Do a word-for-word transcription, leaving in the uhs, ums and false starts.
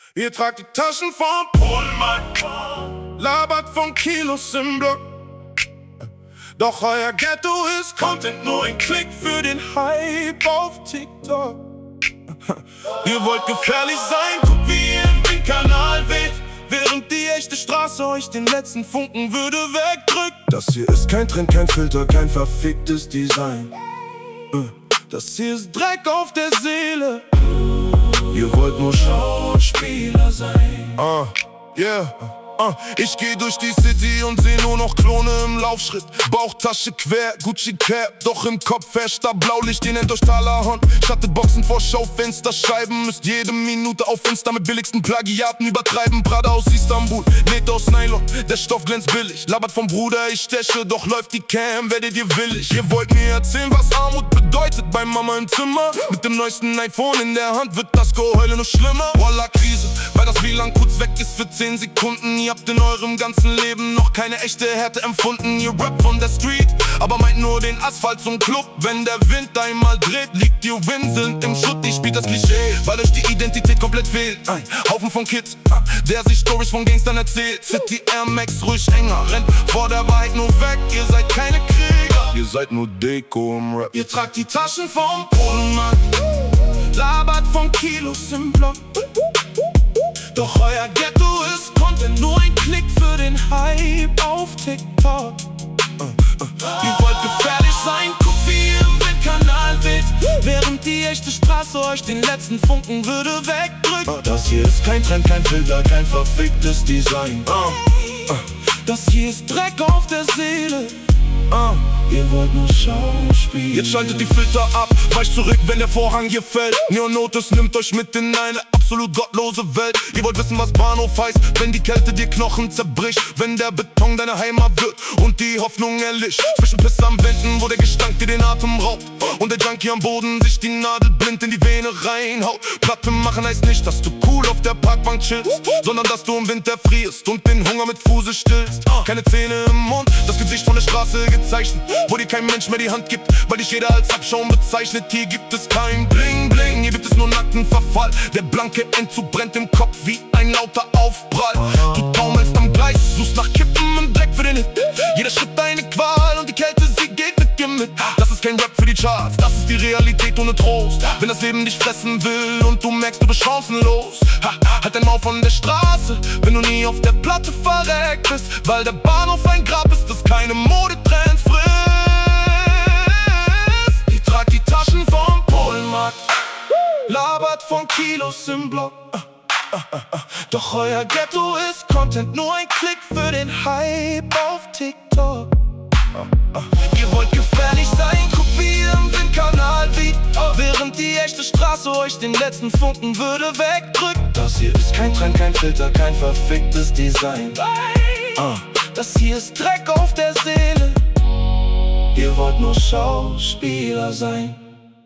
Ihr tragt die Taschen vom Polenmann, labert von Kilos im Block. Doch euer Ghetto ist Content, nur ein Klick für den Hype auf TikTok. Ihr wollt gefährlich sein, guckt wie ihr im Windkanal weht, während die echte Straße euch den letzten Funken würde wegdrückt. Das hier ist kein Trend, kein Filter, kein verficktes Design. Das hier ist Dreck auf der Seele. Ihr wollt nur Schauspieler sein. Ah, uh, yeah. Uh, ich geh durch die City und seh nur noch Klone im Laufschritt. Bauchtasche quer, Gucci Cap, doch im Kopf herrscht da Blaulicht. Ihr nennt euch Talahorn, schattet Boxen vor Schaufensterscheiben. Müsst jede Minute auf Insta mit billigsten Plagiaten übertreiben. Prada aus Istanbul, näht aus Nylon, der Stoff glänzt billig. Labert vom Bruder, ich steche, doch läuft die Cam, werdet ihr willig. Ihr wollt mir erzählen, was Armut bedeutet bei Mama im Zimmer. Mit dem neuesten iPhone in der Hand wird das Geheule noch schlimmer. Voila, Krise, weil das W L A N kurz weg ist für zehn Sekunden. Ihr habt in eurem ganzen Leben noch keine echte Härte empfunden. Ihr rappt von der Street, aber meint nur den Asphalt zum Club. Wenn der Wind einmal dreht, liegt ihr winselnd im Schutt. Ich spielt das Klischee, weil euch die Identität komplett fehlt. Ein Haufen von Kids, der sich Storys von Gangstern erzählt. City Air Max ruhig enger, rennt vor der Wahrheit nur weg. Ihr seid keine Krieger, ihr seid nur Deko im Rap. Ihr tragt die Taschen vom Polenmann, labert von Kilos im Block. Doch euer Ghetto ist Content, nur ein Klick für den Hype auf TikTok. uh, uh. Ihr wollt gefährlich sein, guckt wie ihr im Windkanal weht, während die echte Straße euch den letzten Funken würde wegdrückt. uh, Das hier ist kein Trend, kein Filter, kein verficktes Design. uh, uh. Das hier ist Dreck auf der Seele. Uh, ihr wollt nur Schauspiel. Jetzt schaltet die Filter ab, weicht zurück, wenn der Vorhang hier fällt. Neonotis nimmt euch mit in eine absolut gottlose Welt. Ihr wollt wissen, was Bahnhof heißt, wenn die Kälte dir Knochen zerbricht, wenn der Beton deine Heimat wird und die Hoffnung erlischt. Zwischen Piss am Wänden, wo der Gestank dir den Atem raubt und der Junkie am Boden sich die Nadel blind in die Vene reinhaut. Platte machen heißt nicht, dass du cool auf der Parkbank chillst, sondern dass du im Winter frierst und den Hunger mit Fuse stillst. Keine Zähne im Mund, das Gesicht von der Straße gezeichnet, wo dir kein Mensch mehr die Hand gibt, weil dich jeder als Abschaum bezeichnet. Hier gibt es kein Bling Bling, hier gibt es nur nackten Verfall. Der blanke Entzug brennt im Kopf wie ein lauter Aufprall. Du taumelst am Gleis, suchst nach Kippen und Dreck für den Hit. Jeder Schritt eine Qual und die Kälte, sie geht mit dir mit. Das ist kein Rap für die Charts, das ist die Realität ohne Trost. Wenn das Leben dich fressen will und du merkst, du bist chancenlos, ha, halt dein Maul von der Straße, wenn du nie auf der Platte verreckt bist, weil der Bahnhof ein Grab ist, das keine Modetrends frisst. Ich trag die Taschen vom Polenmarkt, labert von Kilos im Block. Doch euer Ghetto ist Content, nur ein Klick für den Hype auf TikTok. Ihr wollt gefährlich sein, guckt wie ihr im Windkanal weht, während die echte Straße euch den letzten Funken würde wegdrückt. Das hier ist kein Trend, kein Filter, kein verficktes Design. Das hier ist Dreck auf der Seele. Ihr wollt nur Schauspieler sein.